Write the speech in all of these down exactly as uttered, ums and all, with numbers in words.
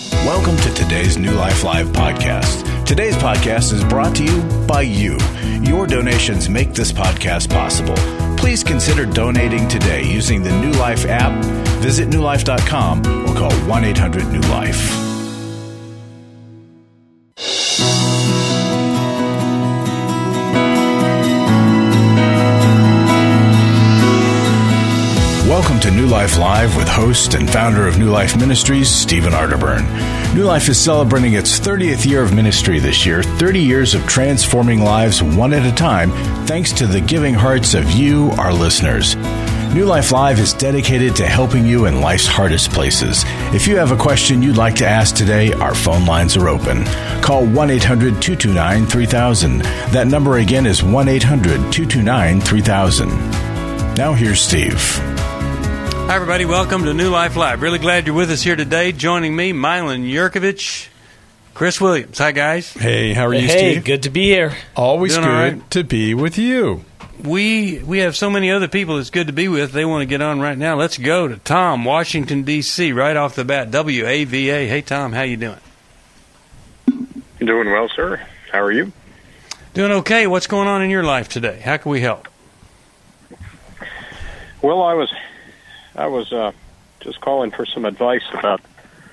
Welcome to today's New Life Live podcast. Today's podcast is brought to you by you. Your donations make this podcast possible. Please consider donating today using the New Life app. Visit new life dot com or call one eight hundred new life. Welcome to New Life Live with host and founder of New Life Ministries, Stephen Arterburn. New Life is celebrating its thirtieth year of ministry this year, thirty years of transforming lives one at a time, thanks to the giving hearts of you, our listeners. New Life Live is dedicated to helping you in life's hardest places. If you have a question you'd like to ask today, our phone lines are open. Call one eight hundred two two nine three thousand. That number again is one eight hundred two two nine three thousand. Now here's Steve. Hi, everybody. Welcome to New Life Live. Really glad you're with us here today. Joining me, Milan Yurkovich, Chris Williams. Hi, guys. Hey, how are you, hey, Steve? Good to be here. Always Doing good right. to be with you. We we have so many other people it's good to be with. They want to get on right now. Let's go to Tom, Washington, D C, right off the bat, W A V A. Hey, Tom, how you doing? Doing well, sir. How are you? Doing okay. What's going on in your life today? How can we help? Well, I was... I was uh, just calling for some advice about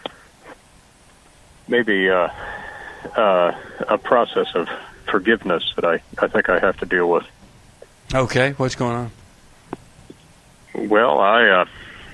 maybe uh, uh, a process of forgiveness that I, I think I have to deal with. Okay, what's going on? Well, I uh,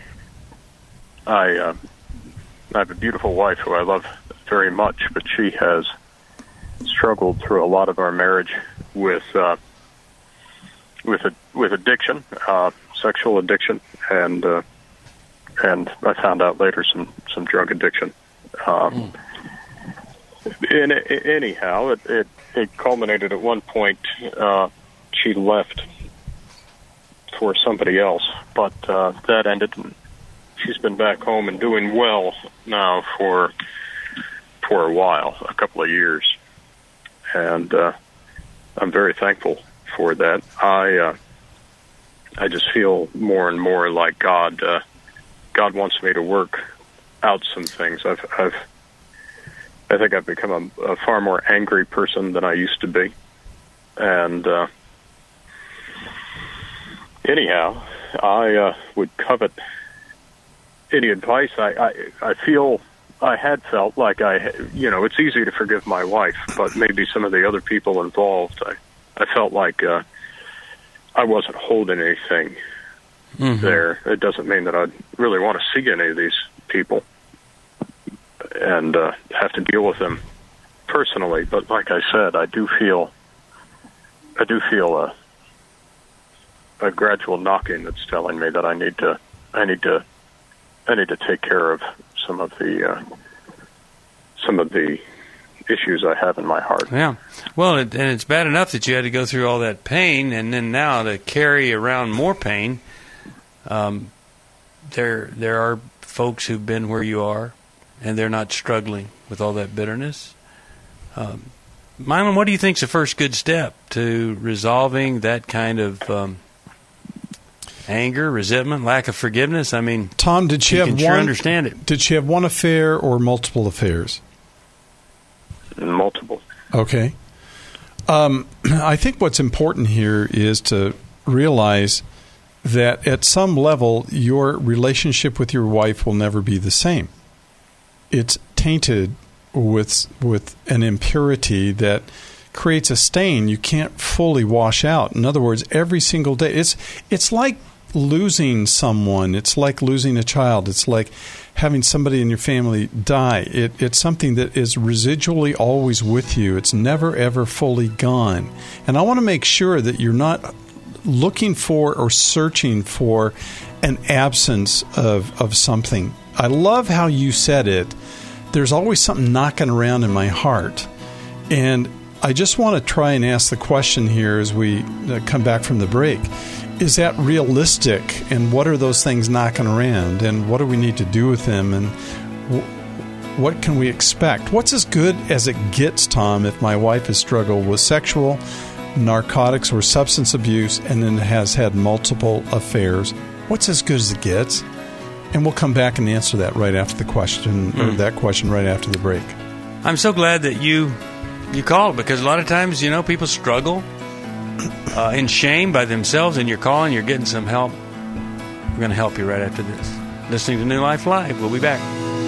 I, uh, I have a beautiful wife who I love very much, but she has struggled through a lot of our marriage with uh, with a, with addiction. Uh, sexual addiction, and uh, and I found out later some, some drug addiction. Um, mm. in, in, anyhow, it, it, it culminated at one point. Uh, she left for somebody else, but uh, that ended. And she's been back home and doing well now for for a while, a couple of years, and uh, I'm very thankful for that. I. Uh, I just feel more and more like God. Uh, God wants me to work out some things. I've, I've, I think I've become a, a far more angry person than I used to be. And uh, anyhow, I uh, would covet any advice. I, I, I feel I had felt like I, you know, it's easy to forgive my wife, but maybe some of the other people involved, I, I felt like. Uh, I wasn't holding anything mm-hmm. there. It doesn't mean that I really want to see any of these people and uh, have to deal with them personally. But like I said, I do feel, I do feel a, a gradual knocking that's telling me that I need to, I need to, I need to take care of some of the, uh, some of the issues I have in my heart. Yeah. Well, it, and it's bad enough that you had to go through all that pain, and then now to carry around more pain. Um, there, there are folks who've been where you are, and they're not struggling with all that bitterness. Um, Milan, what do you think is the first good step to resolving that kind of um, anger, resentment, lack of forgiveness? I mean, Tom, did she you have can one? Sure understand it. Did she have one affair or multiple affairs? Multiple. Okay. Um, I think what's important here is to realize that at some level, your relationship with your wife will never be the same. It's tainted with with an impurity that creates a stain you can't fully wash out. In other words, every single day, it's it's like losing someone. It's like losing a child. It's like having somebody in your family die. It, it's something that is residually always with you. It's never, ever fully gone. And I want to make sure that you're not looking for or searching for an absence of, of something. I love how you said it. There's always something knocking around in my heart. And I just want to try and ask the question here as we come back from the break. Is that realistic? And what are those things knocking around? And what do we need to do with them? And w- what can we expect? What's as good as it gets, Tom, if my wife has struggled with sexual, narcotics, or substance abuse and then has had multiple affairs? What's as good as it gets? And we'll come back and answer that right after the question, mm. or that question right after the break. I'm so glad that you you called, because a lot of times, you know, people struggle uh, in shame by themselves, and you're calling, you're getting some help. We're going to help you right after this. Listening to New Life Live. We'll be back.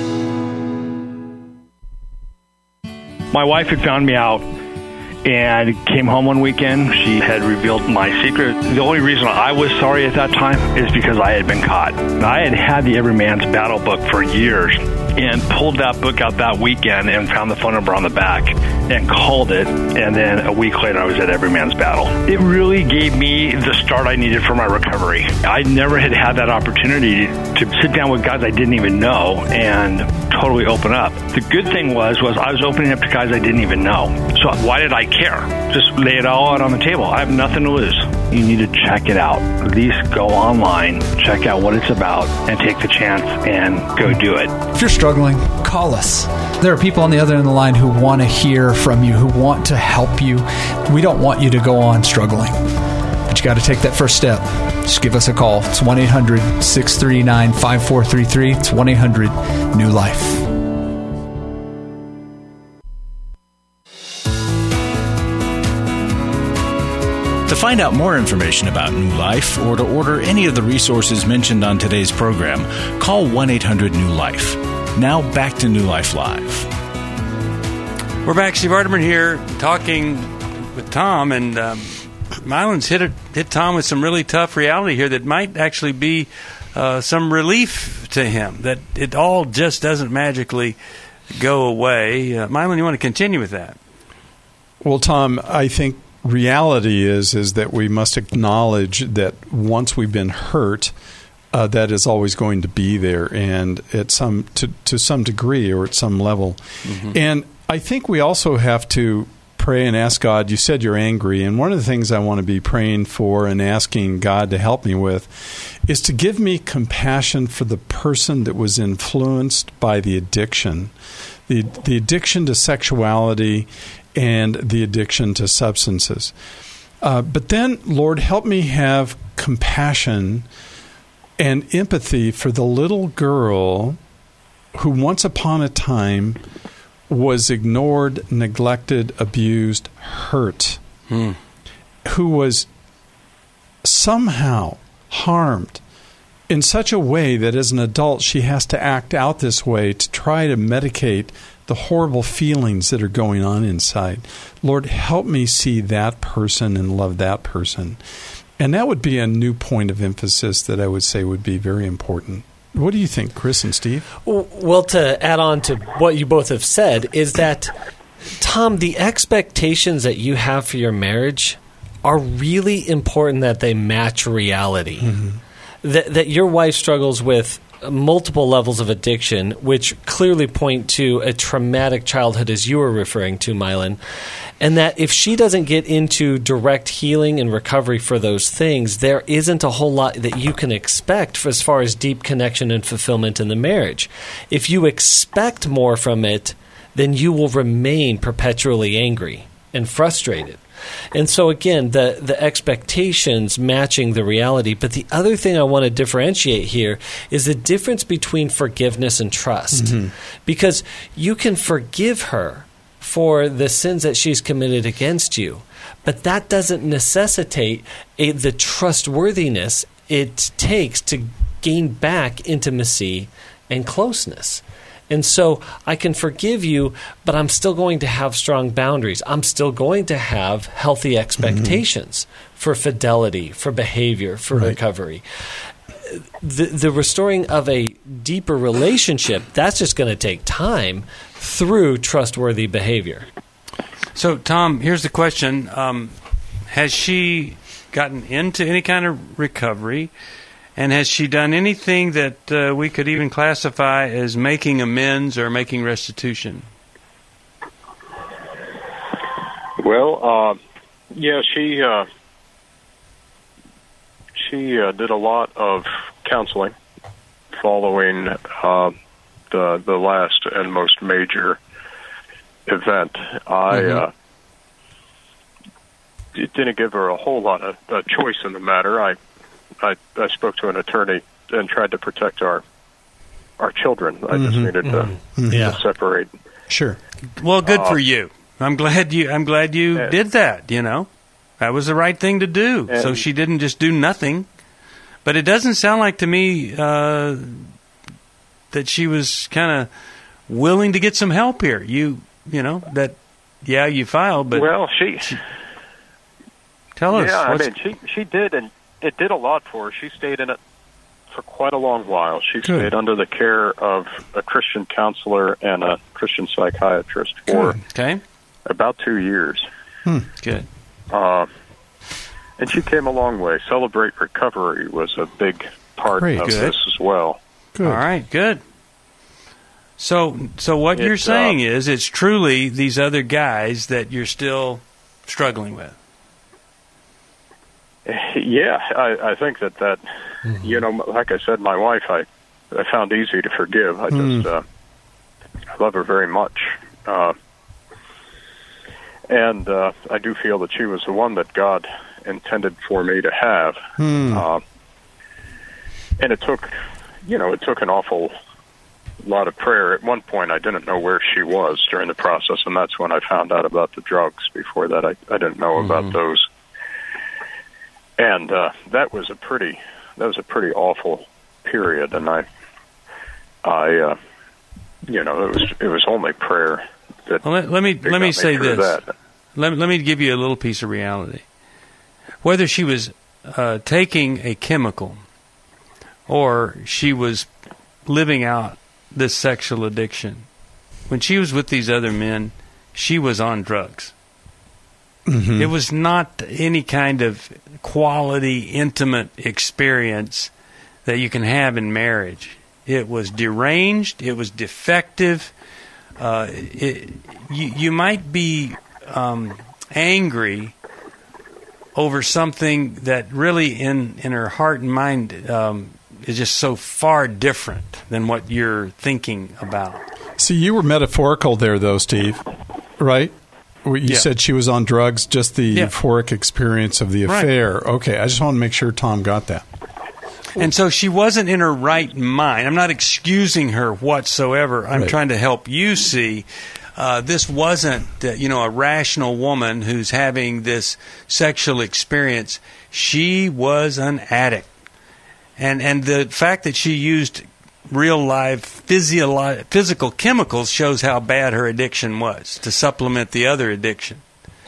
My wife had found me out and came home one weekend. She had revealed my secret. The only reason I was sorry at that time is because I had been caught. I had had the Every Man's Battle book for years and pulled that book out that weekend and found the phone number on the back and called it. And then a week later, I was at Every Man's Battle. It really gave me the start I needed for my recovery. I never had had that opportunity to sit down with guys I didn't even know and totally open up. The good thing was, was I was opening up to guys I didn't even know. So why did I care? Just lay it all out on the table. I have nothing to lose. You need to check it out. At least go online, check out what it's about, and take the chance and go do it. If you're struggling, call us. There are people on the other end of the line who want to hear from you, who want to help you. We don't want you to go on struggling, but you got to take that first step. Just give us a call. It's one eight hundred six three nine five four three three. It's one eight hundred new life. To find out more information about New Life or to order any of the resources mentioned on today's program, call one eight hundred new life. Now back to New Life Live. We're back. Steve Arterburn here talking with Tom, and um, Mylan's hit, a, hit Tom with some really tough reality here that might actually be uh, some relief to him, that it all just doesn't magically go away. Uh, Mylan, you want to continue with that? Well, Tom, I think reality is is that we must acknowledge that once we've been hurt, uh, that is always going to be there, and at some to to some degree or at some level. Mm-hmm. And I think we also have to pray and ask God. You said you're angry, and one of the things I want to be praying for and asking God to help me with is to give me compassion for the person that was influenced by the addiction, the the addiction to sexuality and the addiction to substances. Uh, but then, Lord, help me have compassion and empathy for the little girl who once upon a time was ignored, neglected, abused, hurt, hmm. who was somehow harmed in such a way that as an adult she has to act out this way to try to medicate the horrible feelings that are going on inside. Lord, help me see that person and love that person. And that would be a new point of emphasis that I would say would be very important. What do you think, Chris and Steve? Well, to add on to what you both have said is that, Tom, the expectations that you have for your marriage are really important that they match reality. Mm-hmm. That, that your wife struggles with multiple levels of addiction, which clearly point to a traumatic childhood, as you were referring to, Mylan, and that if she doesn't get into direct healing and recovery for those things, there isn't a whole lot that you can expect for as far as deep connection and fulfillment in the marriage. If you expect more from it, then you will remain perpetually angry and frustrated. And so, again, the, the expectations matching the reality. But the other thing I want to differentiate here is the difference between forgiveness and trust. Mm-hmm. Because you can forgive her for the sins that she's committed against you, but that doesn't necessitate a, the trustworthiness it takes to gain back intimacy and closeness. And so I can forgive you, but I'm still going to have strong boundaries. I'm still going to have healthy expectations mm-hmm. for fidelity, for behavior, for right. recovery. The, the restoring of a deeper relationship, that's just going to take time through trustworthy behavior. So, Tom, here's the question. Um, has she gotten into any kind of recovery? And has she done anything that uh, we could even classify as making amends or making restitution? Well, uh, yeah, she uh, she uh, did a lot of counseling following uh, the the last and most major event. I mm-hmm. uh, it didn't give her a whole lot of uh, choice in the matter. I. I, I spoke to an attorney and tried to protect our our children. I just Mhm. needed to, Mm-hmm. Yeah. to separate. Sure. Well, good Uh, for you. I'm glad you. I'm glad you Yeah. did that. You know, that was the right thing to do. And- so she didn't just do nothing. But it doesn't sound like to me uh, that she was kind of willing to get some help here. You, you know, that yeah, you filed, but Well, she, tell us. yeah, I what's- mean, she she did, and it did a lot for her. She stayed in it for quite a long while. She Good. stayed under the care of a Christian counselor and a Christian psychiatrist for Good. okay, about two years. good. Uh, and she came a long way. Celebrate Recovery was a big part Great. of Good. this as well. Good. All right, good. So, so what you're It's, saying uh, is, it's truly these other guys that you're still struggling with. Yeah, I, I think that that, you know, like I said, my wife, I, I found easy to forgive. I Mm. just, uh, I love her very much. Uh, and uh, I do feel that she was the one that God intended for me to have. Hmm. Uh, and it took, you know, it took an awful lot of prayer. At one point, I didn't know where she was during the process, and that's when I found out about the drugs. Before that, I, I didn't know about those. And uh, that was a pretty, that was a pretty awful period. And I, I, uh, you know, it was it was only prayer that. Well, let, let me that let me got say through this. that. Let me, let me give you a little piece of reality. Whether she was uh, taking a chemical or she was living out this sexual addiction, when she was with these other men, she was on drugs. Mhm. It was not any kind of quality, intimate experience that you can have in marriage. It was deranged. It was defective. Uh, it, you, you might be um, angry over something that really in, in her heart and mind um, is just so far different than what you're thinking about. See, you were metaphorical there, though, Steve, right? Where you Yeah. said she was on drugs, just the Yeah. euphoric experience of the Right. affair. Okay, I just want to make sure Tom got that. And so she wasn't in her right mind. I'm not excusing her whatsoever. I'm Right. trying to help you see uh, this wasn't, uh, you know, a rational woman who's having this sexual experience. She was an addict. And and the fact that she used real live physio- physical chemicals shows how bad her addiction was to supplement the other addiction.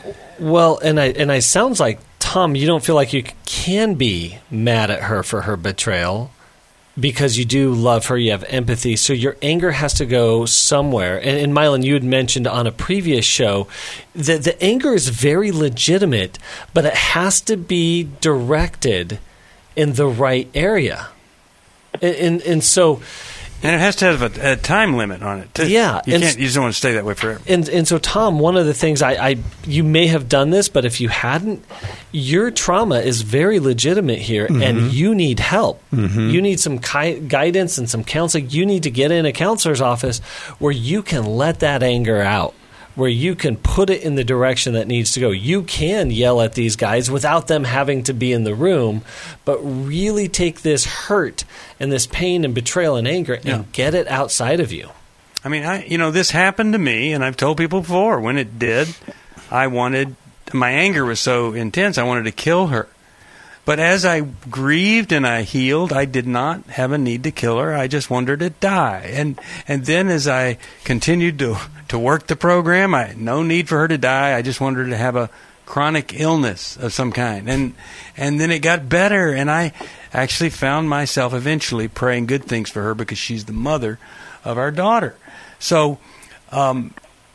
Well, and I and I sounds like, Tom, you don't feel like you can be mad at her for her betrayal because you do love her, you have empathy, so your anger has to go somewhere. And, and Mylan, you had mentioned on a previous show that the anger is very legitimate, but it has to be directed in the right area. And, and, and so... And it has to have a, a time limit on it, too. Yeah, You and- can't. You just don't want to stay that way forever. And and so, Tom, one of the things I, I you may have done this, but if you hadn't, your trauma is very legitimate here, and you need help. You need some ki- guidance and some counseling. You need to get in a counselor's office where you can let that anger out, where you can put it in the direction that needs to go. You can yell at these guys without them having to be in the room, but really take this hurt and this pain and betrayal and anger and Yeah. get it outside of you. I mean, I you know, this happened to me, and I've told people before, when it did, I wanted, my anger was so intense, I wanted to kill her. But as I grieved and I healed, I did not have a need to kill her. I just wanted her to die. And and then as I continued to to work the program, I no need for her to die. I just wanted her to have a chronic illness of some kind. And and then it got better, and I actually found myself eventually praying good things for her because she's the mother of our daughter. So um,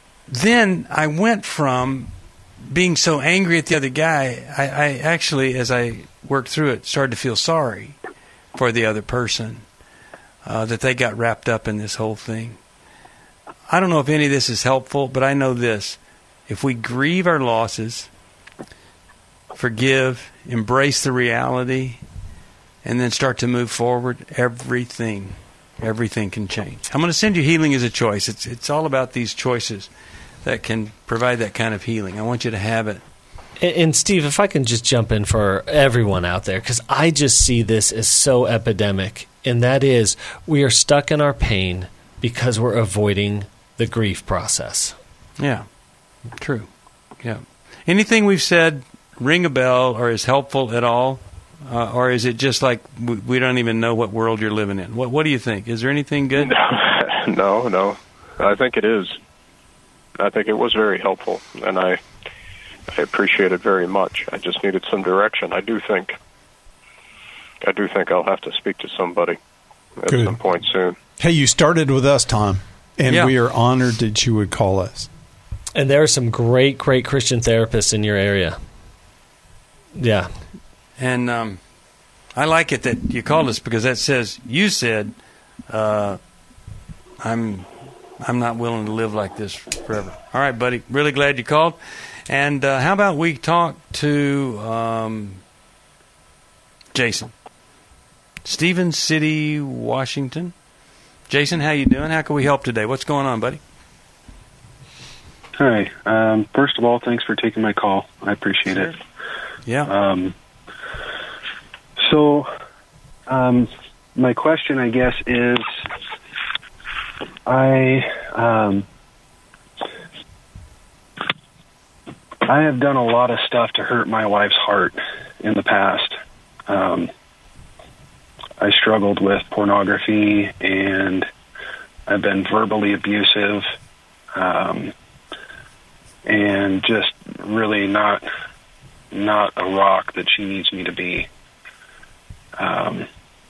then I went from being so angry at the other guy, I, I actually, as I worked through it, started to feel sorry for the other person, uh, that they got wrapped up in this whole thing. I don't know if any of this is helpful, but I know this. If we grieve our losses, forgive, embrace the reality, and then start to move forward, everything, everything can change. I'm going to send you Healing as a Choice. It's it's all about these choices that can provide that kind of healing. I want you to have it. And, and Steve, if I can just jump in for everyone out there, because I just see this as so epidemic. and that is we are stuck in our pain because we're avoiding the grief process. Yeah, true. Yeah. Anything we've said ring a bell or is helpful at all? Uh, or is it just like we, we don't even know what world you're living in? What What do you think? Is there anything good? No, no. I think it is. I think it was very helpful, and I I appreciate it very much. I just needed some direction. I do think I do think I'll have to speak to somebody at Good. some point soon. Hey, you started with us, Tom, and Yeah. we are honored that you would call us. And there are some great, great Christian therapists in your area. Yeah. And um, I like it that you called us because that says you said, uh, "I'm, I'm not willing to live like this forever." All right, buddy. Really glad you called. And uh, how about we talk to um, Jason, Stevens City, Washington. Jason, how you doing? How can we help today? What's going on, buddy? Hi. Um, first of all, thanks for taking my call. I appreciate Sure. it. Yeah. Um, so, um, my question, I guess, is I um, I have done a lot of stuff to hurt my wife's heart in the past. Um, I struggled with pornography, and I've been verbally abusive. Um, and just really not not a rock that she needs me to be. Um,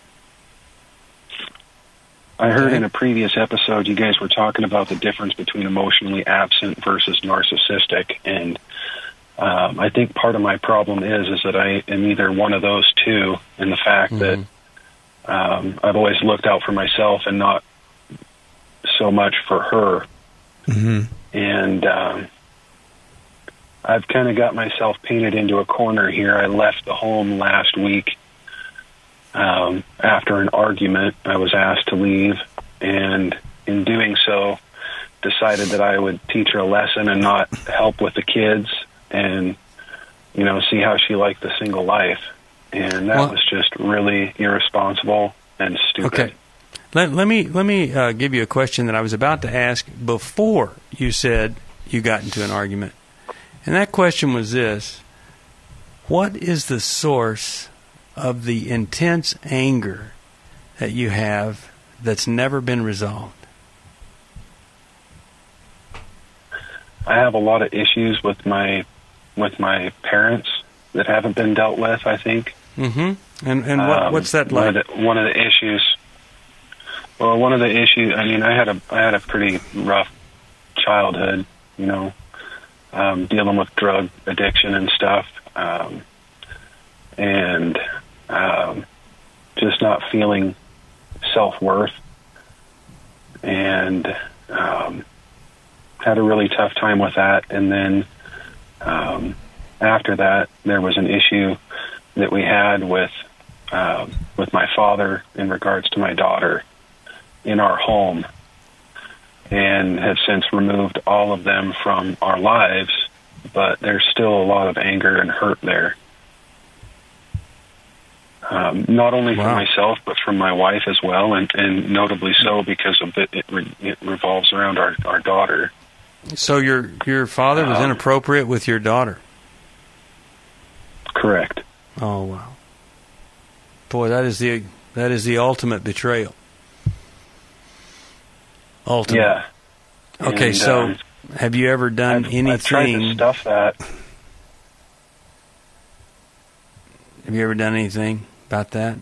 I heard Okay. in a previous episode you guys were talking about the difference between emotionally absent versus narcissistic, and um, I think part of my problem is is that I am either one of those two, and the fact Mm-hmm. that um, I've always looked out for myself and not so much for her. Mm-hmm. And um, I've kind of got myself painted into a corner here. I left the home last week um, after an argument. I was asked to leave, and in doing so, decided that I would teach her a lesson and not help with the kids, and you know, see how she liked the single life. And that Well- was just really irresponsible and stupid. Okay. Let, let me let me uh, give you a question that I was about to ask before you said you got into an argument. And that question was this: what is the source of the intense anger that you have that's never been resolved? I have a lot of issues with my with my parents that haven't been dealt with, I think. Mm-hmm. And and what, Um, what's that one like? Of the, one of the issues. Well, one of the issues. I mean, I had a I had a pretty rough childhood. You know, um, dealing with drug addiction and stuff, um, and um, just not feeling self-worth, and um, had a really tough time with that. And then um, after that, there was an issue that we had with um, with my father in regards to my daughter in our home, and have since removed all of them from our lives, but there's still a lot of anger and hurt there. Um, not only Wow. from myself, but from my wife as well, and, and notably so because of it, it, re, it revolves around our, our daughter. So your your father was Um, inappropriate with your daughter. Correct. Oh wow. Boy, that is the that is the ultimate betrayal. Ultimate. Yeah. Okay, And, so um, have you ever done I've, anything? I've tried to stuff that. Have you ever done anything about that?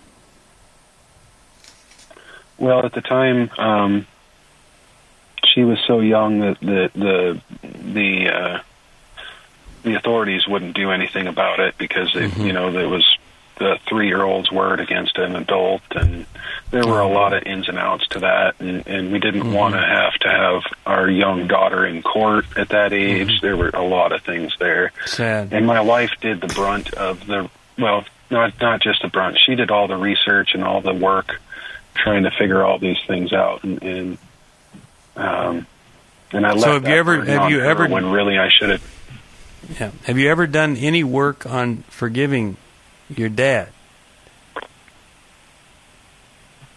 Well, at the time, um, she was so young that the the the uh, the authorities wouldn't do anything about it because it, Mm-hmm. you know, there was the three-year-old's word against an adult, and there were a lot of ins and outs to that, and, and we didn't Mm-hmm. want to have to have our young daughter in court at that age. Mm-hmm. There were a lot of things there. Sad. And my wife did the brunt of the, well, not not just the brunt. She did all the research and all the work trying to figure all these things out. And, and, um, and I So left have that you ever- burden have on you her ever- when really I should have. Yeah. Have you ever done any work on forgiving your dad?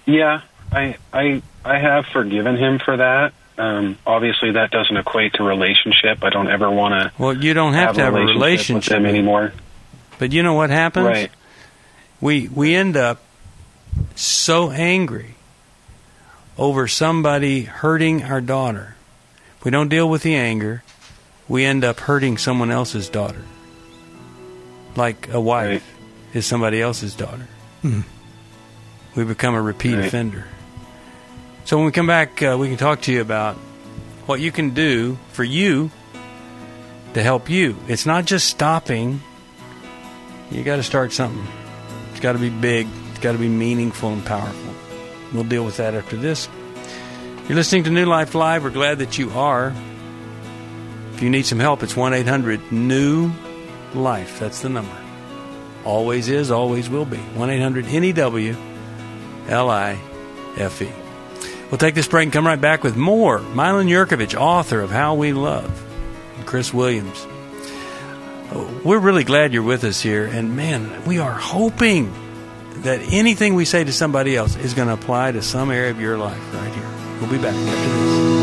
Yeah, I I I have forgiven him for that. Um, obviously, that doesn't equate to relationship. I don't ever want to. Well, you don't have, have to have a relationship with him anymore. But you know what happens? Right. We we end up so angry over somebody hurting our daughter. If we don't deal with the anger, we end up hurting someone else's daughter. Like a wife right. is somebody else's daughter. Hmm. We become a repeat right. offender. So when we come back, uh, we can talk to you about what you can do for you to help you. It's not just stopping. You got to start something. It's got to be big. It's got to be meaningful and powerful. We'll deal with that after this. You're listening to New Life Live. We're glad that you are. If you need some help, it's one eight hundred new life. That's the number. Always is, always will be. one eight hundred N E W L I F E. We'll take this break and come right back with more. Milan Jurkovic, author of How We Love, and Chris Williams. We're really glad you're with us here, and man, we are hoping that anything we say to somebody else is going to apply to some area of your life right here. We'll be back after this.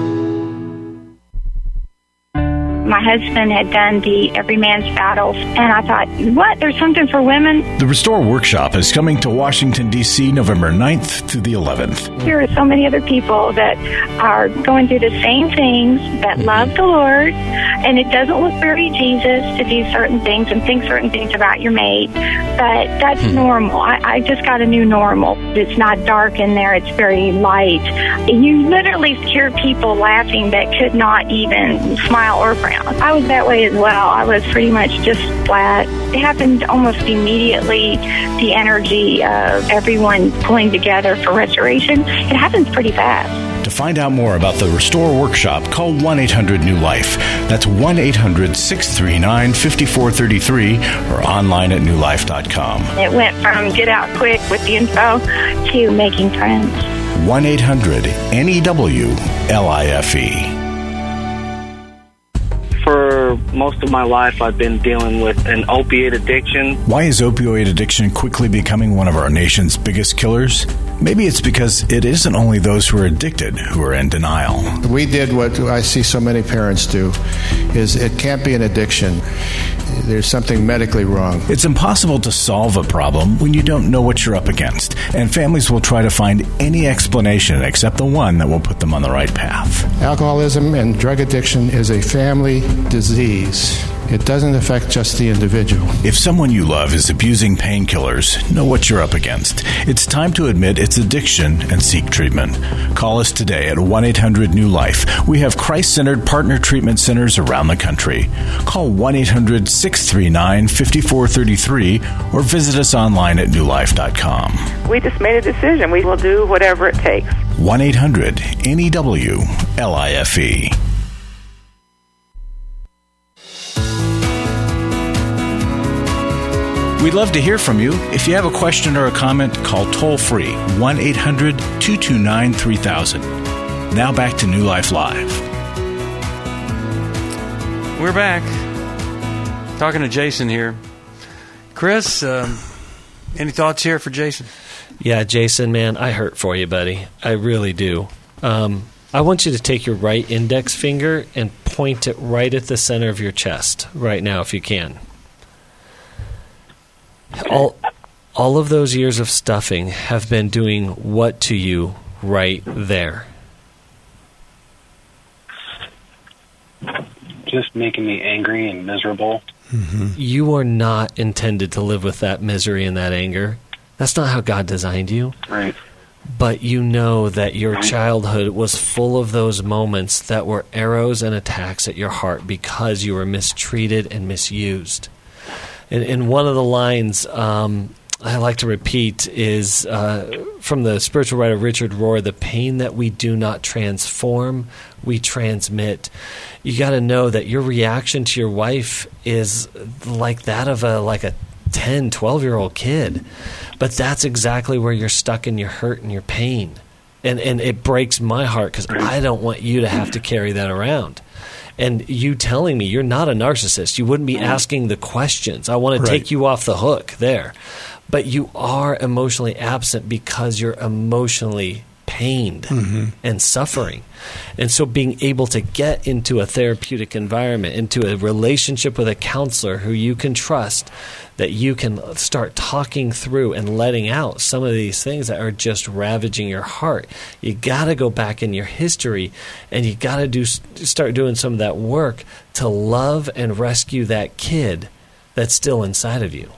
My husband had done the Every Man's Battles, and I thought, what? There's something for women? The Restore Workshop is coming to Washington, D C November ninth to the eleventh. There are so many other people that are going through the same things, that love the Lord, and it doesn't look very Jesus to do certain things and think certain things about your mate, but that's hmm. normal. I, I just got a new normal. It's not dark in there. It's very light. You literally hear people laughing that could not even smile or frown. I was that way as well. I was pretty much just flat. It happened almost immediately, the energy of everyone pulling together for restoration. It happens pretty fast. To find out more about the Restore Workshop, call one eight hundred new life. That's one eight hundred six three nine five four three three or online at new life dot com. It went from get out quick with the info to making friends. one eight hundred N E W L I F E. For most of my life, I've been dealing with an opiate addiction. Why is opioid addiction quickly becoming one of our nation's biggest killers? Maybe it's because it isn't only those who are addicted who are in denial. We did what I see so many parents do, is it can't be an addiction. There's something medically wrong. It's impossible to solve a problem when you don't know what you're up against, and families will try to find any explanation except the one that will put them on the right path. Alcoholism and drug addiction is a family disease. It doesn't affect just the individual. If someone you love is abusing painkillers, know what you're up against. It's time to admit it's addiction and seek treatment. Call us today at one eight hundred new life. We have Christ-centered partner treatment centers around the country. Call one eight hundred six three nine five four three three or visit us online at new life dot com. We just made a decision. We will do whatever it takes. one eight hundred N E W L I F E. We'd love to hear from you. If you have a question or a comment, call toll-free one eight hundred two two nine three thousand. Now back to New Life Live. We're back. Talking to Jason here. Chris, um, any thoughts here for Jason? Yeah, Jason, man, I hurt for you, buddy. I really do. Um, I want you to take your right index finger and point it right at the center of your chest right now, if you can. All, all of those years of stuffing have been doing what to you right there? Just making me angry and miserable. Mm-hmm. You are not intended to live with that misery and that anger. That's not how God designed you. Right. But you know that your childhood was full of those moments that were arrows and attacks at your heart because you were mistreated and misused. And, and one of the lines um, I like to repeat is uh, from the spiritual writer Richard Rohr, the pain that we do not transform, we transmit. You got to know that your reaction to your wife is like that of a like a ten, twelve-year-old kid. But that's exactly where you're stuck in your hurt and your pain. And, and it breaks my heart because I don't want you to have to carry that around. And you telling me you're not a narcissist, you wouldn't be asking the questions. I want to right. take you off the hook there. but you are emotionally absent because you're emotionally pained Mm-hmm. and suffering. And so being able to get into a therapeutic environment, into a relationship with a counselor who you can trust, that you can start talking through and letting out some of these things that are just ravaging your heart. You got to go back in your history, and you got to do start doing some of that work to love and rescue that kid that's still inside of you.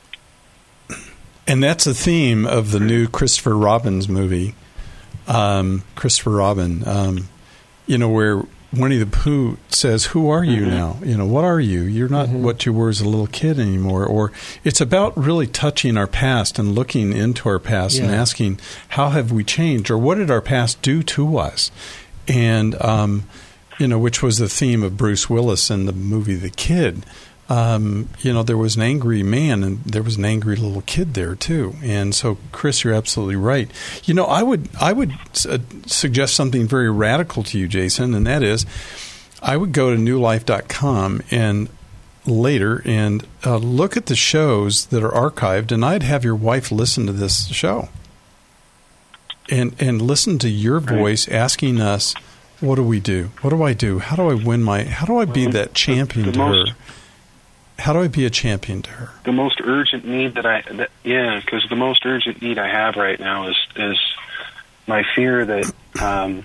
And that's a theme of the new Christopher Robin's movie. Um, Christopher Robin, um, you know, where Winnie the Pooh says, "Who are you mm-hmm. now? You know, what are you? You're not mm-hmm. what you were as a little kid anymore." Or it's about really touching our past and looking into our past yeah. and asking, "How have we changed? Or what did our past do to us?" And um, you know, which was the theme of Bruce Willis in the movie The Kid. Um, you know, there was an angry man and there was an angry little kid there too. And so, Chris, you're absolutely right. You know, I would I would uh, suggest something very radical to you, Jason, and that is, I would go to new life dot com and later and uh, look at the shows that are archived, and I'd have your wife listen to this show and and listen to your voice asking us, "What do we do? What do I do? How do I win my? How do I be that champion the, the to most- her?" How do I be a champion to her? The most urgent need that I, that, yeah, because the most urgent need I have right now is is my fear that um,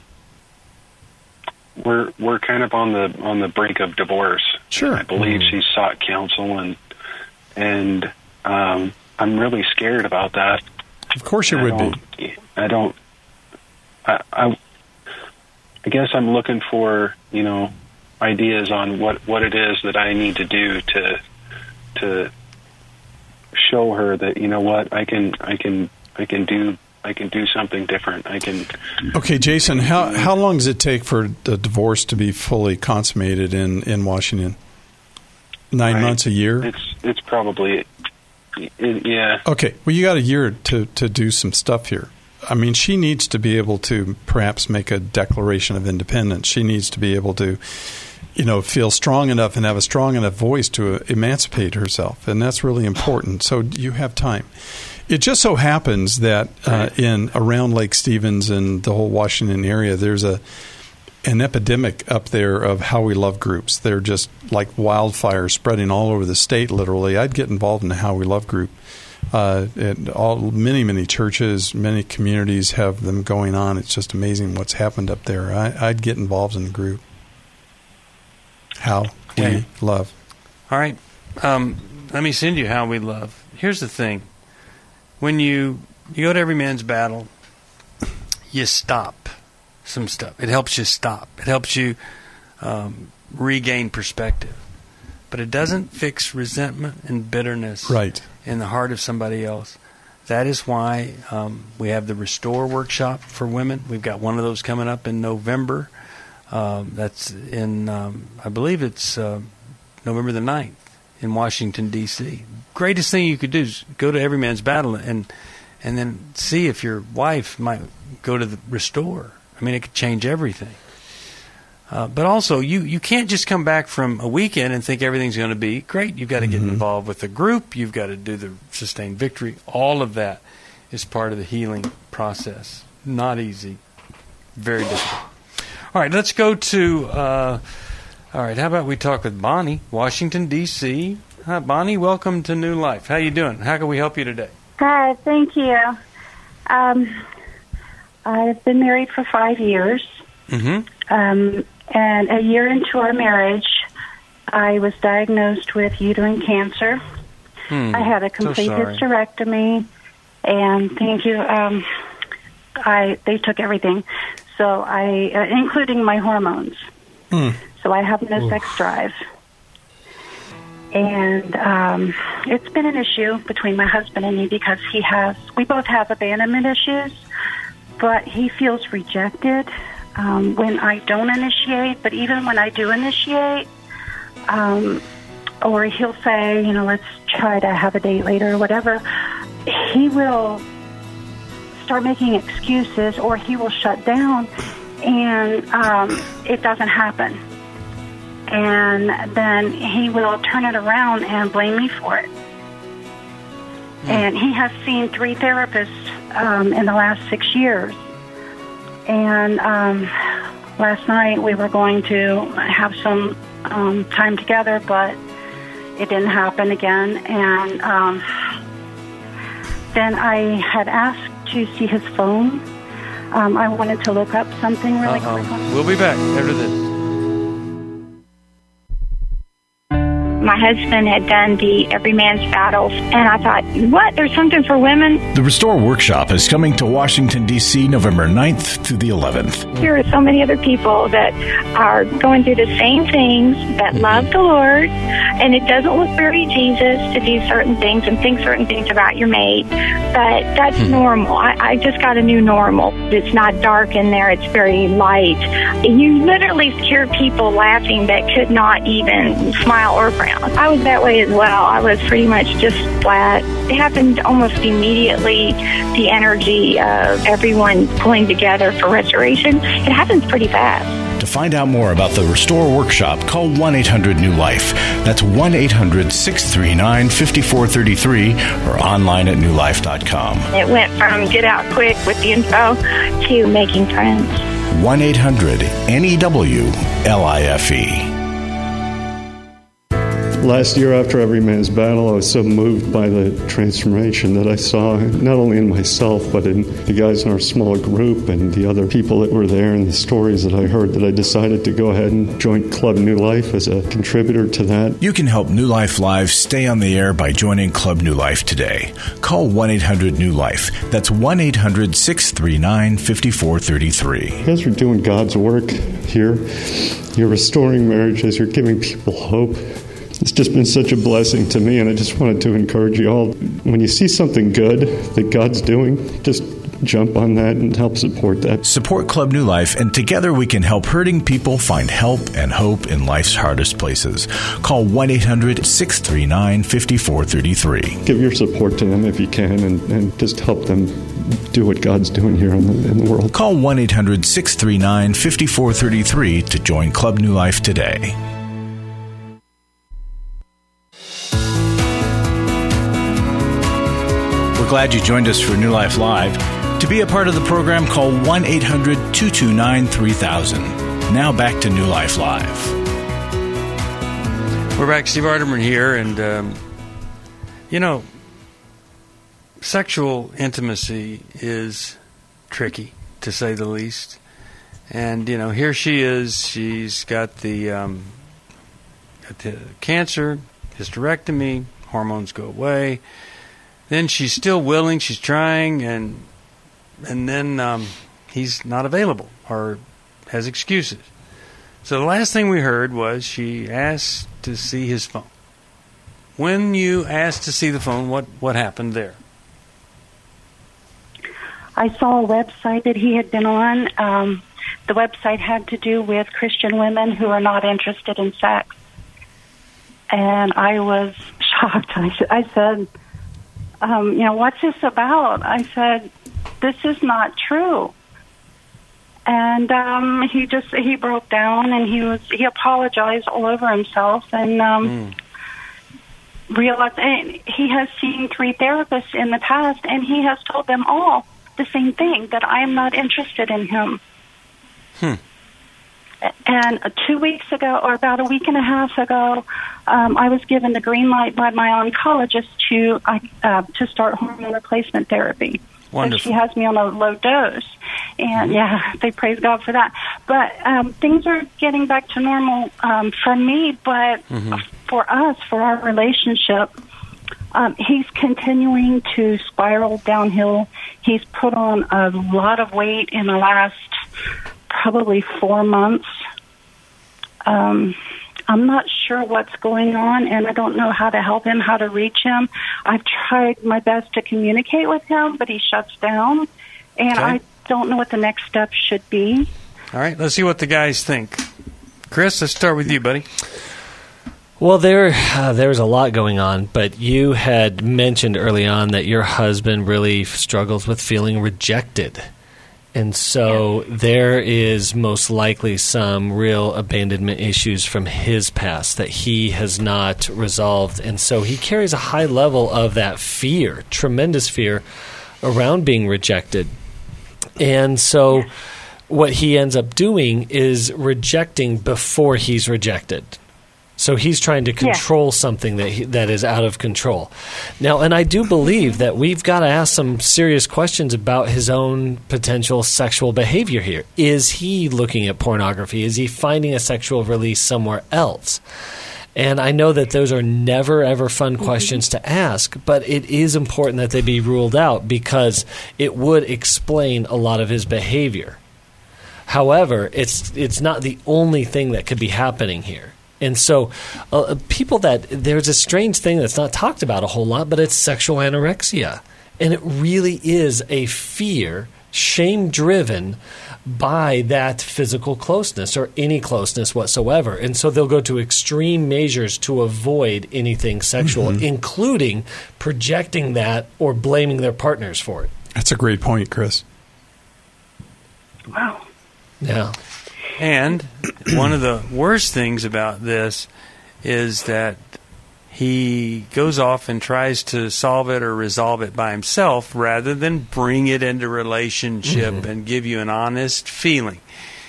we're we're kind of on the on the brink of divorce. Sure, I believe mm-hmm. she's sought counsel, and and um, I'm really scared about that. Of course, you I would don't, be. I don't. I, I I guess I'm looking for you know. ideas on what, what it is that I need to do to to show her that you know what I can I can I can do I can do something different. I can. Okay, Jason, how how long does it take for the divorce to be fully consummated in, in Washington? Nine right. months, a year? It's it's probably it, yeah. Okay, well, you got a year to to do some stuff here. I mean, she needs to be able to perhaps make a declaration of independence. She needs to be able to, you know, feel strong enough and have a strong enough voice to emancipate herself, and that's really important. So you have time. It just so happens that uh, in around Lake Stevens and the whole Washington area, there's a an epidemic up there of How We Love groups. They're just like wildfire spreading all over the state, literally. I'd get involved in a How We Love group. Uh, and all many, many churches, many communities have them going on. It's just amazing what's happened up there. I, I'd get involved in the group. How Okay. We Love. All right. Um, let me send you How We Love. Here's the thing. When you, you go to Every Man's Battle, you stop some stuff. It helps you stop. It helps you um, regain perspective. But it doesn't fix resentment and bitterness Right. in the heart of somebody else. That is why um, we have the Restore Workshop for women. We've got one of those coming up in November. Um, that's in, um, I believe it's uh, November the ninth in Washington, D C Greatest thing you could do is go to Every Man's Battle and and then see if your wife might go to the Restore. I mean, it could change everything. Uh, but also, you, you can't just come back from a weekend and think everything's going to be great. You've got to get Mm-hmm. involved with the group. You've got to do the Sustained Victory. All of that is part of the healing process. Not easy. Very difficult. All right, let's go to, uh, all right, how about we talk with Bonnie, Washington, D C Hi, Bonnie. Welcome to New Life. How you doing? How can we help you today? Hi, thank you. Um, I've been married for five years. Mm-hmm. Um, and a year into our marriage, I was diagnosed with uterine cancer. Hmm. I had a So complete sorry. hysterectomy, and thank you. Um, I they took everything, so I, uh, including my hormones. Hmm. So I have no Oof. sex drive, and um, it's been an issue between my husband and me because he has. We both have abandonment issues, but he feels rejected um, when I don't initiate. But even when I do initiate. Um, or he'll say, you know, let's try to have a date later or whatever, he will start making excuses or he will shut down and um, it doesn't happen. And then he will turn it around and blame me for it. And he has seen three therapists um, in the last six years. And um, last night we were going to have some um, time together, but it didn't happen again. And um, then I had asked to see his phone. Um, I wanted to look up something really Uh-oh. quick. We'll be back after this. My husband had done the Every Man's Battles, and I thought, what? There's something for women? The Restore Workshop is coming to Washington, D C November ninth through the eleventh. There are so many other people that are going through the same things, that love the Lord, and it doesn't look very Jesus to do certain things and think certain things about your mate, but that's hmm. normal. I, I just got a new normal. It's not dark in there. It's very light. You literally hear people laughing that could not even smile or frown. I was that way as well. I was pretty much just flat. It happened almost immediately, the energy of everyone pulling together for restoration. It happens pretty fast. To find out more about the Restore Workshop, call one eight hundred new life. That's one eight hundred six three nine five four three three or online at new life dot com. It went from get out quick with the info to making friends. one eight hundred N E W L I F E. Last year, after Every Man's Battle, I was so moved by the transformation that I saw, not only in myself, but in the guys in our small group and the other people that were there and the stories that I heard, that I decided to go ahead and join Club New Life as a contributor to that. You can help New Life Live stay on the air by joining Club New Life today. Call one eight hundred new life. That's one eight hundred six three nine five four three three. You guys are doing God's work here. You're restoring marriages. You're giving people hope. It's just been such a blessing to me, and I just wanted to encourage you all. When you see something good that God's doing, just jump on that and help support that. Support Club New Life, and together we can help hurting people find help and hope in life's hardest places. Call one eight hundred six three nine five four three three. Give your support to them if you can, and, and just help them do what God's doing here in the, in the world. Call one eight hundred six three nine five four three three to join Club New Life today. We're glad you joined us for New Life Live. To be a part of the program, call one eight hundred two two nine three thousand. Now back to New Life Live. We're back. Steve Arterburn here, and, um, you know, sexual intimacy is tricky, to say the least. And, you know, here she is. She's got the, um, got the cancer, hysterectomy, hormones go away. Then she's still willing, she's trying, and and then um, he's not available or has excuses. So the last thing we heard was she asked to see his phone. When you asked to see the phone, what, what happened there? I saw a website that he had been on. Um, the website had to do with Christian women who are not interested in sex. And I was shocked. I, I said... Um, you know, what's this about? I said, this is not true. And um, he just, he broke down and he was, he apologized all over himself and um, mm. realized, and he has seen three therapists in the past and he has told them all the same thing, that I am not interested in him. Hmm. And two weeks ago, or about a week and a half ago, um, I was given the green light by my oncologist to uh, to start hormone replacement therapy. Wonderful. So she has me on a low dose, and mm-hmm. yeah, they praise God for that. But um, things are getting back to normal um, for me, but mm-hmm. for us, for our relationship, um, he's continuing to spiral downhill. He's put on a lot of weight in the last probably four months. Um, I'm not sure what's going on, and I don't know how to help him, how to reach him. I've tried my best to communicate with him, but he shuts down, and okay. I don't know what the next step should be. All right, let's see what the guys think. Chris, let's start with you, buddy. Well, there uh, there's a lot going on, but you had mentioned early on that your husband really struggles with feeling rejected. And so there is most likely some real abandonment issues from his past that he has not resolved. And so he carries a high level of that fear, tremendous fear around being rejected. And so what he ends up doing is rejecting before he's rejected. So he's trying to control yeah. something that he, that is out of control. Now, and I do believe that we've got to ask some serious questions about his own potential sexual behavior here. Is he looking at pornography? Is he finding a sexual release somewhere else? And I know that those are never, ever fun questions to ask, but it is important that they be ruled out because it would explain a lot of his behavior. However, it's it's not the only thing that could be happening here. And so uh, people that – there's a strange thing that's not talked about a whole lot, but it's sexual anorexia. And it really is a fear, shame-driven by that physical closeness or any closeness whatsoever. And so they'll go to extreme measures to avoid anything sexual, mm-hmm. including projecting that or blaming their partners for it. That's a great point, Chris. Wow. Yeah. And one of the worst things about this is that he goes off and tries to solve it or resolve it by himself rather than bring it into relationship mm-hmm. and give you an honest feeling.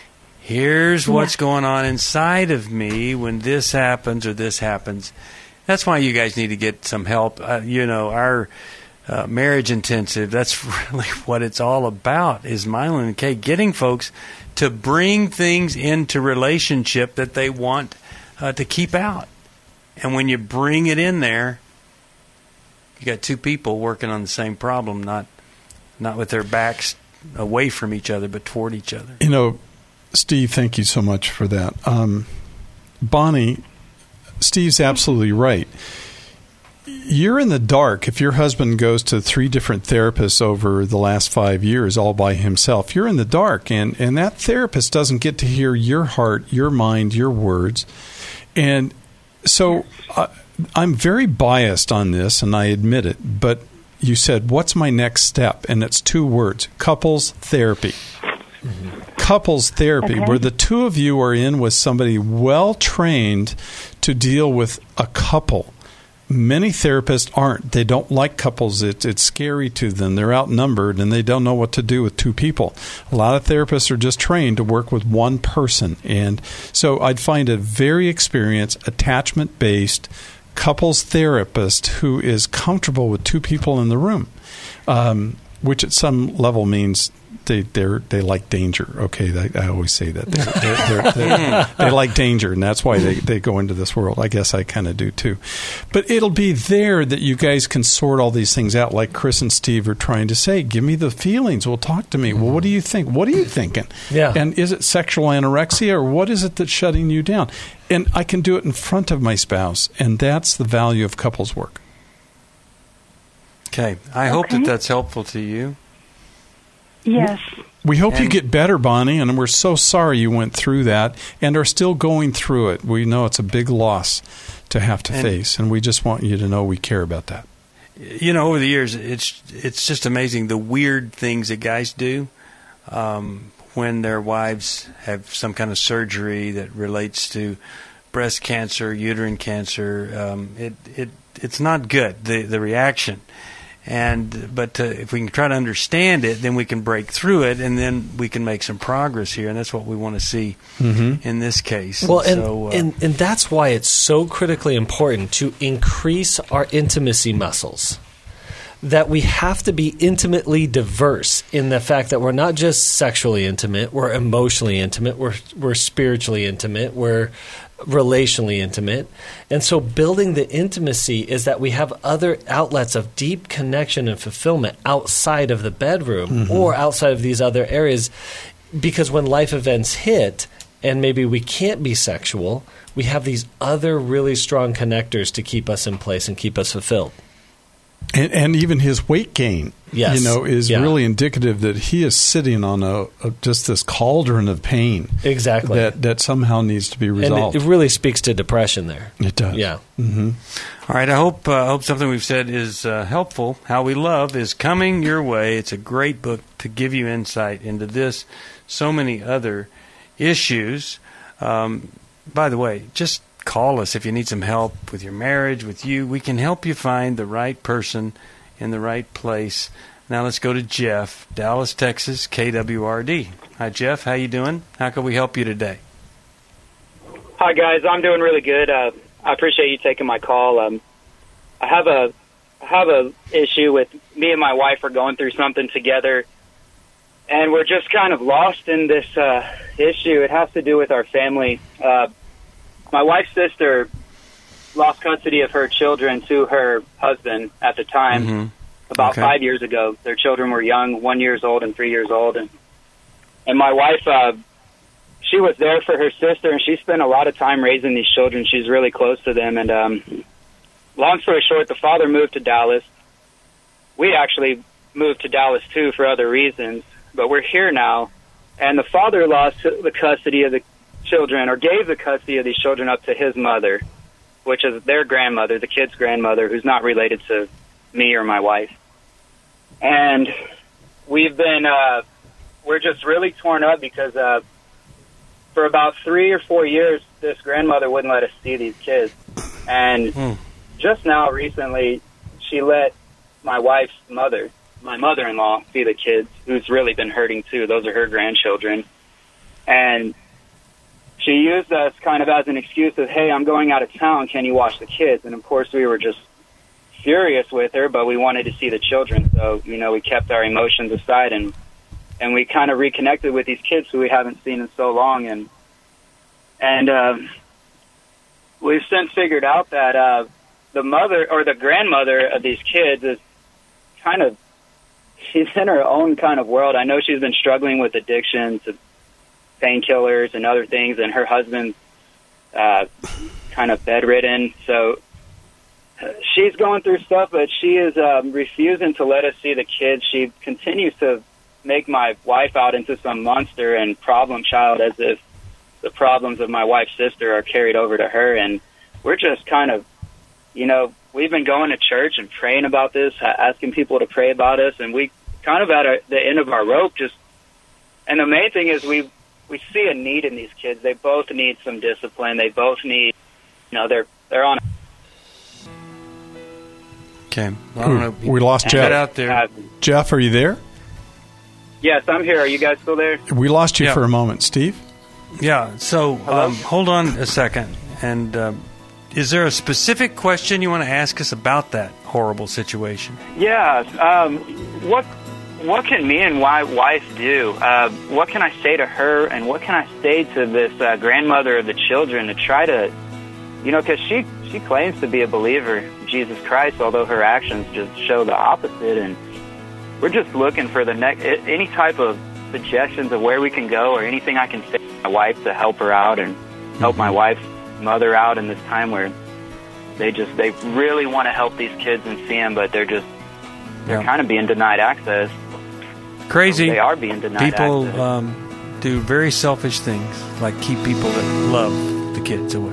Here's yeah. what's going on inside of me when this happens or this happens. That's why you guys need to get some help. Uh, you know, our uh, marriage intensive, that's really what it's all about, is Mylon and Kay getting folks to bring things into relationship that they want uh, to keep out. And when you bring it in there, you got two people working on the same problem, not not with their backs away from each other, but toward each other. You know, Steve, thank you so much for that. Um, Bonnie, Steve's absolutely right. You're in the dark if your husband goes to three different therapists over the last five years all by himself. You're in the dark, and, and that therapist doesn't get to hear your heart, your mind, your words. And so uh, I'm very biased on this, and I admit it, but you said, what's my next step? And it's two words, couples therapy. Mm-hmm. Couples therapy, okay. where the two of you are in with somebody well-trained to deal with a couple. Many therapists aren't. They don't like couples. It's, it's scary to them. They're outnumbered, and they don't know what to do with two people. A lot of therapists are just trained to work with one person. And so I'd find a very experienced, attachment-based couples therapist who is comfortable with two people in the room, um, which at some level means they they're, they like danger. Okay, I, I always say that. They're, they're, they're, they're, they like danger, and that's why they, they go into this world. I guess I kind of do too. But it'll be there that you guys can sort all these things out, like Chris and Steve are trying to say. Give me the feelings. Well, talk to me. Well, what do you think? What are you thinking? Yeah. And is it sexual anorexia, or what is it that's shutting you down? And I can do it in front of my spouse, and that's the value of couples work. Okay. I okay. hope that that's helpful to you. Yes. We hope and, you get better, Bonnie, and we're so sorry you went through that and are still going through it. We know it's a big loss to have to and, face, and we just want you to know we care about that. You know, over the years, it's it's just amazing the weird things that guys do um, when their wives have some kind of surgery that relates to breast cancer, uterine cancer. Um, it it it's not good, the the reaction. And but to, if we can try to understand it, then we can break through it, and then we can make some progress here. And that's what we want to see mm-hmm. in this case. Well, and, so, uh, and and that's why it's so critically important to increase our intimacy muscles. That we have to be intimately diverse in the fact that we're not just sexually intimate, we're emotionally intimate, we're we're spiritually intimate, we're relationally intimate. And so building the intimacy is that we have other outlets of deep connection and fulfillment outside of the bedroom mm-hmm. or outside of these other areas, because when life events hit and maybe we can't be sexual, we have these other really strong connectors to keep us in place and keep us fulfilled. And, and even his weight gain, Yes. you know, is Yeah. really indicative that he is sitting on a, a just this cauldron of pain. Exactly. That that somehow needs to be resolved. And it, it really speaks to depression there. It does. Yeah. Mm-hmm. All right, I hope uh, hope something we've said is uh, helpful. How We Love is coming your way. It's a great book to give you insight into this, so many other issues. Um, by the way, just call us if you need some help with your marriage, with you. We can help you find the right person in the right place. Now let's go to Jeff, Dallas, Texas, K W R D. Hi, Jeff. How you doing? How can we help you today? Hi, guys. I'm doing really good. Uh, I appreciate you taking my call. Um, I have a I have a issue with me and my wife are going through something together, and we're just kind of lost in this uh, issue. It has to do with our family. Uh, my wife's sister lost custody of her children to her husband at the time, Mm-hmm. about Okay. five years ago. Their children were young, one years old and three years old, and and my wife. Uh, She was there for her sister, and she spent a lot of time raising these children. She's really close to them. And um, long story short, the father moved to Dallas. We actually moved to Dallas, too, for other reasons. But we're here now. And the father lost the custody of the children, or gave the custody of these children up to his mother, which is their grandmother, the kid's grandmother, who's not related to me or my wife. And we've been, uh, we're just really torn up because... Uh, For about three or four years, this grandmother wouldn't let us see these kids. And Hmm. just now, recently, she let my wife's mother, my mother-in-law, see the kids, who's really been hurting too. Those are her grandchildren. And she used us kind of as an excuse of, hey, I'm going out of town. Can you watch the kids? And, of course, we were just furious with her, but we wanted to see the children. So, you know, we kept our emotions aside and And we kind of reconnected with these kids who we haven't seen in so long. And and uh, we've since figured out that uh, the mother or the grandmother of these kids is kind of, she's in her own kind of world. I know she's been struggling with addictions, painkillers and other things, and her husband's uh, kind of bedridden. So she's going through stuff, but she is um, refusing to let us see the kids. She continues to make my wife out into some monster and problem child, as if the problems of my wife's sister are carried over to her. And we're just kind of, you know, we've been going to church and praying about this, asking people to pray about us, and we kind of at our, the end of our rope. Just, and the main thing is we we see a need in these kids. They both need some discipline. They both need, you know, they're they're on. Okay, well, I don't know. We lost Get Jeff. out there. Uh, Jeff, are you there? yes, I'm here. Are you guys still there? We lost you Yeah. for a moment, Steve. Yeah, so um, hold on a second. And um, is there a specific question you want to ask us about that horrible situation? Yeah. Um, what what can me and my wife do? Uh, what can I say to her, and what can I say to this uh, grandmother of the children to try to, you know, because she she claims to be a believer in Jesus Christ, although her actions just show the opposite. And we're just looking for the next any type of suggestions of where we can go, or anything I can say to my wife to help her out and help my wife's mother out in this time where they just they really want to help these kids and see them, but they're just they're Yeah. kind of being denied access. Crazy. They are being denied People access. um, do very selfish things, like keep people that love the kids away.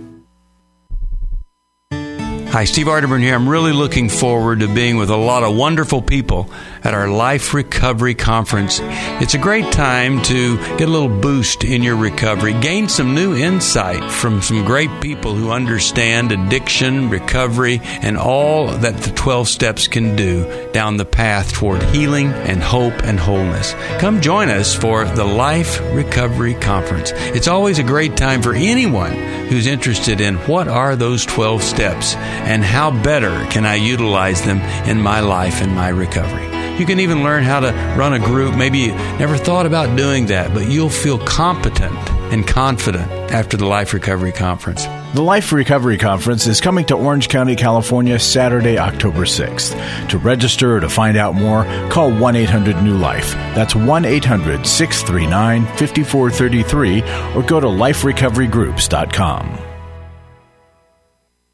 Hi, Steve Arterburn here. I'm really looking forward to being with a lot of wonderful people at our Life Recovery Conference. It's a great time to get a little boost in your recovery, gain some new insight from some great people who understand addiction, recovery, and all that the twelve steps can do down the path toward healing and hope and wholeness. Come join us for the Life Recovery Conference. It's always a great time for anyone who's interested in what are those twelve steps and how better can I utilize them in my life and my recovery. You can even learn how to run a group. Maybe you never thought about doing that, but you'll feel competent and confident after the Life Recovery Conference. The Life Recovery Conference is coming to Orange County, California, Saturday, October sixth. To register or to find out more, call one eight hundred new life. That's one eight hundred six three nine five four three three or go to life recovery groups dot com.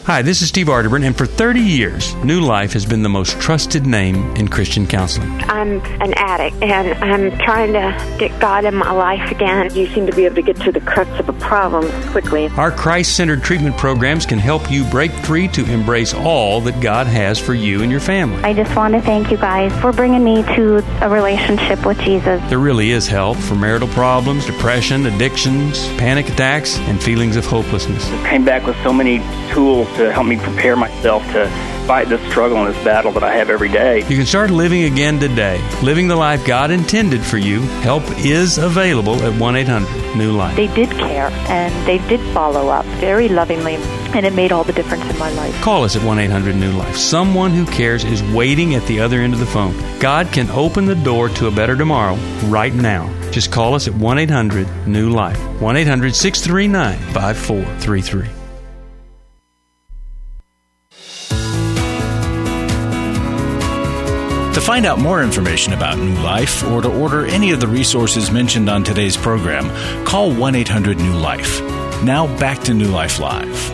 Hi, this is Steve Arterburn, and for thirty years, New Life has been the most trusted name in Christian counseling. I'm an addict, and I'm trying to get God in my life again. You seem to be able to get to the crux of a problem quickly. Our Christ-centered treatment programs can help you break free to embrace all that God has for you and your family. I just want to thank you guys for bringing me to a relationship with Jesus. There really is help for marital problems, depression, addictions, panic attacks, and feelings of hopelessness. I came back with so many tools to help me prepare myself to fight this struggle and this battle that I have every day. You can start living again today, living the life God intended for you. Help is available at one eight hundred new life. They did care, and they did follow up very lovingly, and it made all the difference in my life. Call us at one eight hundred new life. Someone who cares is waiting at the other end of the phone. God can open the door to a better tomorrow right now. Just call us at one eight hundred new life. one eight hundred six three nine five four three three. To find out more information about New Life or to order any of the resources mentioned on today's program, call one eight hundred new life. Now back to New Life Live.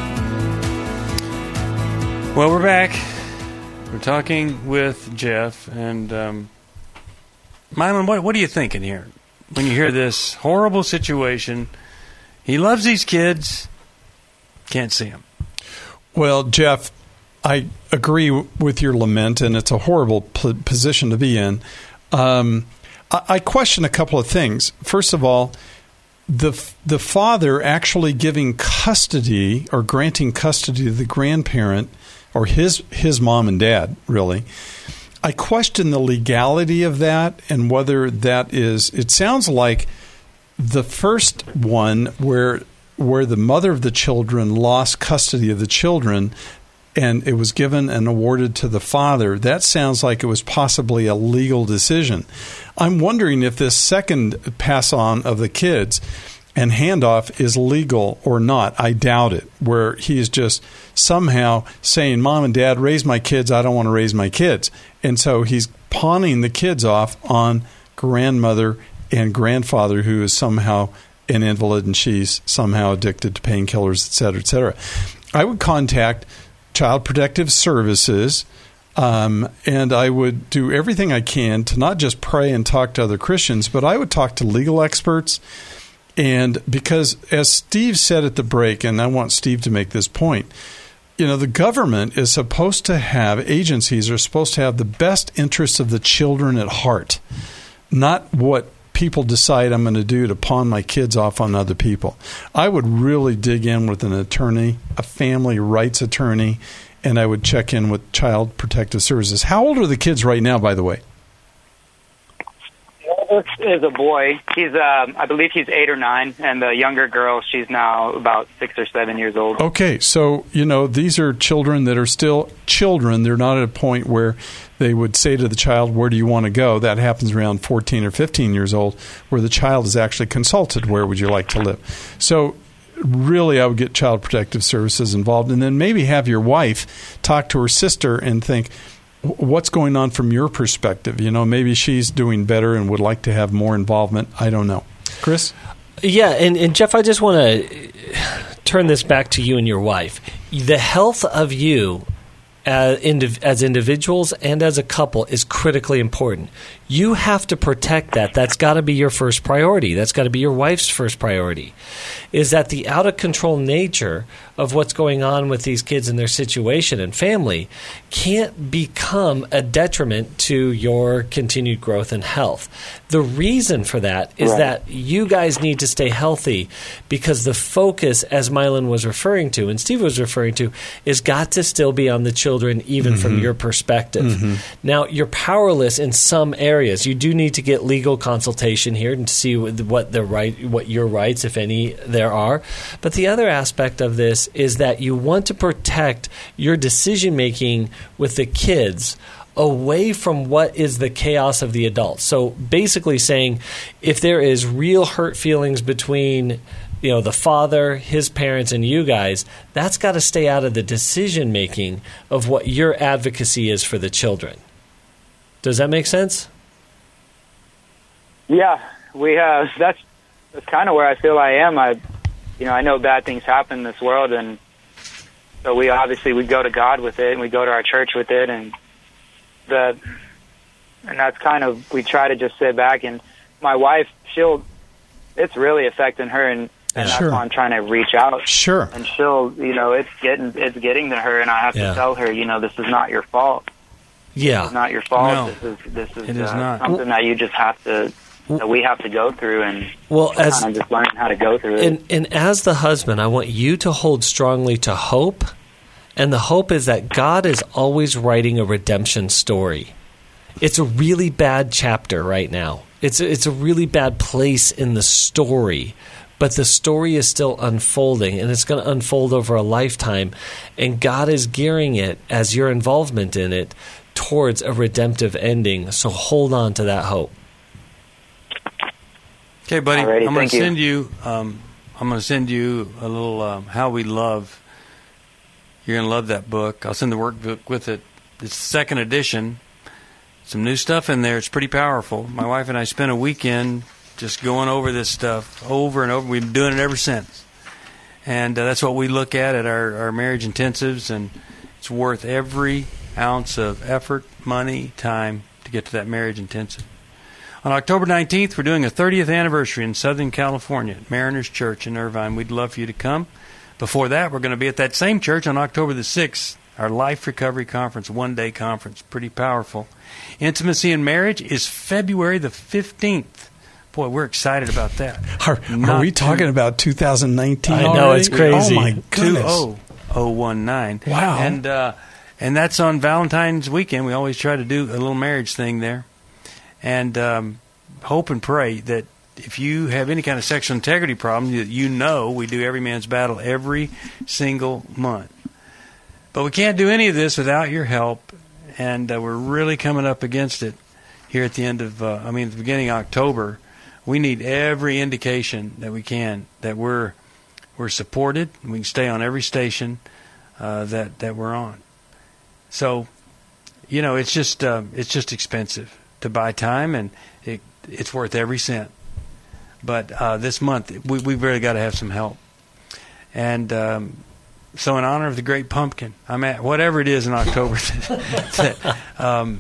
Well, we're back. We're talking with Jeff. And, um, Mylon, what, what are you thinking here when you hear this horrible situation? He loves these kids. Can't see them. Well, Jeff, I agree with your lament, and it's a horrible p- position to be in. Um, I-, I question a couple of things. First of all, the the father actually giving custody or granting custody to the grandparent or his his mom and dad, really. I question the legality of that and whether that is. It sounds like the first one where where the mother of the children lost custody of the children, and it was given and awarded to the father. That sounds like it was possibly a legal decision. I'm wondering if this second pass on of the kids and handoff is legal or not. I doubt it, where he is just somehow saying, Mom and Dad, raise my kids. I don't want to raise my kids. And so he's pawning the kids off on grandmother and grandfather, who is somehow an invalid and she's somehow addicted to painkillers, et cetera, et cetera. I would contact Child Protective Services, um, and I would do everything I can to not just pray and talk to other Christians, but I would talk to legal experts. And because, as Steve said at the break, and I want Steve to make this point, you know, the government is supposed to have, agencies are supposed to have the best interests of the children at heart, not what people decide I'm going to do to pawn my kids off on other people. I would really dig in with an attorney, a family rights attorney, and I would check in with Child Protective Services. How old are the kids right now, by the way? The oldest is a boy. He's, um, I believe he's eight or nine, and the younger girl, she's now about six or seven years old. Okay, so, you know, these are children that are still children. They're not at a point where they would say to the child, where do you want to go? That happens around fourteen or fifteen years old, where the child is actually consulted, where would you like to live? So really, I would get Child Protective Services involved, and then maybe have your wife talk to her sister and think, what's going on from your perspective? You know, maybe she's doing better and would like to have more involvement. I don't know. Chris? Yeah, and, and Jeff, I just want to turn this back to you and your wife. The health of you As, indiv- as individuals and as a couple is critically important. You have to protect that. That's got to be your first priority. That's got to be your wife's first priority. Is that the out-of-control nature of what's going on with these kids and their situation and family can't become a detriment to your continued growth and health. The reason for that is right. that you guys need to stay healthy, because the focus, as Mylon was referring to and Steve was referring to, is got to still be on the children, even mm-hmm. from your perspective. Mm-hmm. Now, you're powerless in some areas. You do need to get legal consultation here and see what the right, what your rights, if any, there are. But the other aspect of this is that you want to protect your decision-making with the kids away from what is the chaos of the adults. So basically saying, if there is real hurt feelings between, you know, the father, his parents, and you guys, that's got to stay out of the decision-making of what your advocacy is for the children. Does that make sense? Yeah, we uh, that's that's kind of where I feel I am. I, you know, I know bad things happen in this world, and So we obviously we go to God with it, and we go to our church with it, and the and that's kind of, we try to just sit back. And my wife, she'll, it's really affecting her, and, and Sure. that's why I'm trying to reach out. Sure. And she'll, you know, it's getting it's getting to her, and I have Yeah. to tell her, you know, this is not your fault. Yeah. It's not your fault. No. This is this is, It is uh, not. something that you just have to, that we have to go through, and Well, as kind of just learn how to go through it. And, and as the husband, I want you to hold strongly to hope. And the hope is that God is always writing a redemption story. It's a really bad chapter right now. It's a, it's a really bad place in the story. But the story is still unfolding, and it's going to unfold over a lifetime. And God is gearing it, as your involvement in it, towards a redemptive ending. So hold on to that hope. Okay, buddy. Alrighty, I'm going thank to you. send you. Um, I'm going to send you a little um, "How We Love." You're going to love that book. I'll send the workbook with it. It's the second edition. Some new stuff in there. It's pretty powerful. My wife and I spent a weekend just going over this stuff over and over. We've been doing it ever since, and uh, that's what we look at at our, our marriage intensives. And it's worth every ounce of effort, money, time to get to that marriage intensive. On October nineteenth, we're doing a thirtieth anniversary in Southern California at Mariners Church in Irvine. We'd love for you to come. Before that, we're going to be at that same church on October the sixth, our Life Recovery Conference, one-day conference. Pretty powerful. Intimacy in Marriage is February the fifteenth. Boy, we're excited about that. Are, are Not we talking about two thousand nineteen I know, already? it's crazy. Oh, my two goodness. oh oh one nine. Wow. And, uh, and that's on Valentine's weekend. We always try to do a little marriage thing there. And um, hope and pray that if you have any kind of sexual integrity problem, you, you know we do Every Man's Battle every single month. But we can't do any of this without your help, and uh, we're really coming up against it here at the end of, uh, I mean, at the beginning of October. We need every indication that we can that we're we're supported, and we can stay on every station uh, that that we're on. So, you know, it's just uh, it's just expensive to buy time, and it, it's worth every cent. But uh, this month, we, we've really got to have some help. And um, so in honor of the Great Pumpkin, I'm at whatever it is in October. that, um,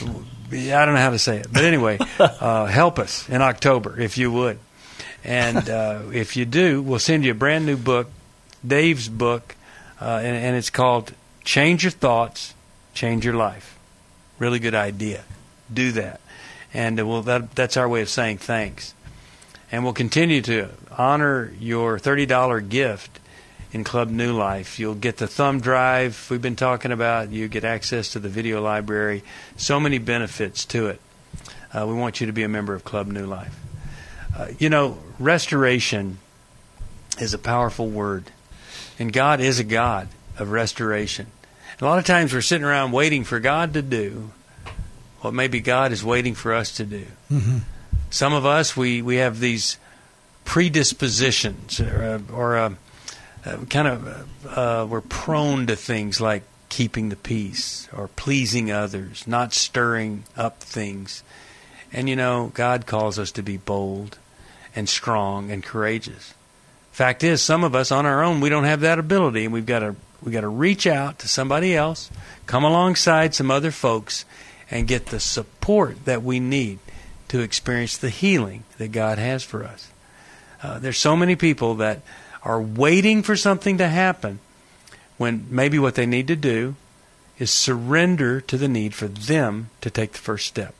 I don't know how to say it. But anyway, uh, help us in October, if you would. And uh, if you do, we'll send you a brand new book, Dave's book, uh, and, and it's called Change Your Thoughts, Change Your Life. Really good idea. Do that. And uh, we'll, that, that's our way of saying thanks. And we'll continue to honor your thirty dollars gift in Club New Life. You'll get the thumb drive we've been talking about. You get access to the video library. So many benefits to it. Uh, we want you to be a member of Club New Life. Uh, you know, restoration is a powerful word. And God is a God of restoration. A lot of times we're sitting around waiting for God to do what maybe God is waiting for us to do. Mm-hmm. Some of us, we, we have these predispositions, or, or uh, uh, kind of uh, we're prone to things like keeping the peace or pleasing others, not stirring up things. And, you know, God calls us to be bold and strong and courageous. Fact is, some of us on our own, we don't have that ability, and we've got to we've got to reach out to somebody else, come alongside some other folks, and get the support that we need to experience the healing that God has for us. Uh, there's so many people that are waiting for something to happen when maybe what they need to do is surrender to the need for them to take the first step.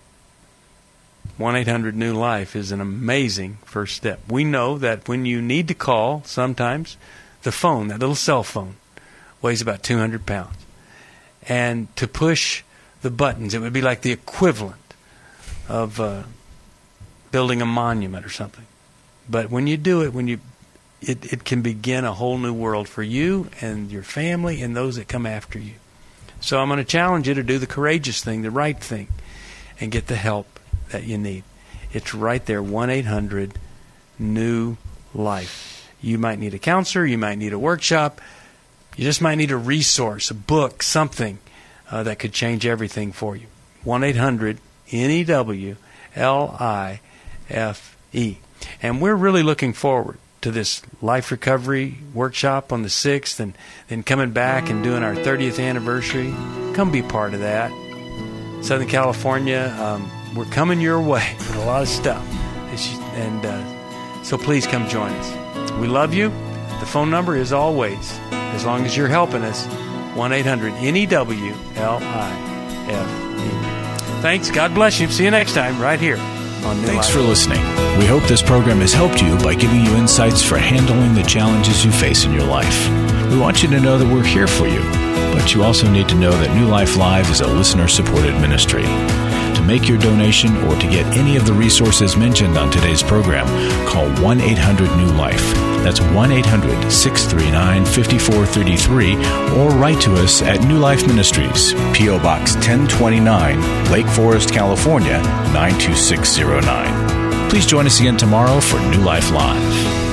one eight hundred new life is an amazing first step. We know that when you need to call, sometimes the phone, that little cell phone, weighs about two hundred pounds. And to push the buttons, it would be like the equivalent of uh, building a monument or something. But when you do it, when you, it, it can begin a whole new world for you and your family and those that come after you. So I'm going to challenge you to do the courageous thing, the right thing, and get the help that you need. It's right there, one eight hundred new life. You might need a counselor, you might need a workshop, you just might need a resource, a book, something uh, that could change everything for you. one eight hundred N E W L I F E. And we're really looking forward to this life recovery workshop on the sixth, and then coming back and doing our thirtieth anniversary, come be part of that. Southern California, um, we're coming your way with a lot of stuff. And uh, so please come join us. We love you. The phone number is always, as long as you're helping us, one eight hundred N E W L I F E. Thanks. God bless you. See you next time right here on New Thanks Life. for listening. We hope this program has helped you by giving you insights for handling the challenges you face in your life. We want you to know that we're here for you, but you also need to know that New Life Live is a listener-supported ministry. To make your donation or to get any of the resources mentioned on today's program, call one eight hundred new life. That's one eight hundred six three nine five four three three, or write to us at New Life Ministries, P O Box ten twenty-nine, Lake Forest, California, nine two six zero nine. Please join us again tomorrow for New Life Live.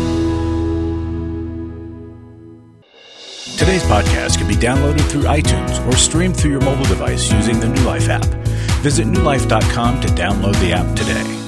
Today's podcast can be downloaded through iTunes or streamed through your mobile device using the New Life app. Visit new life dot com to download the app today.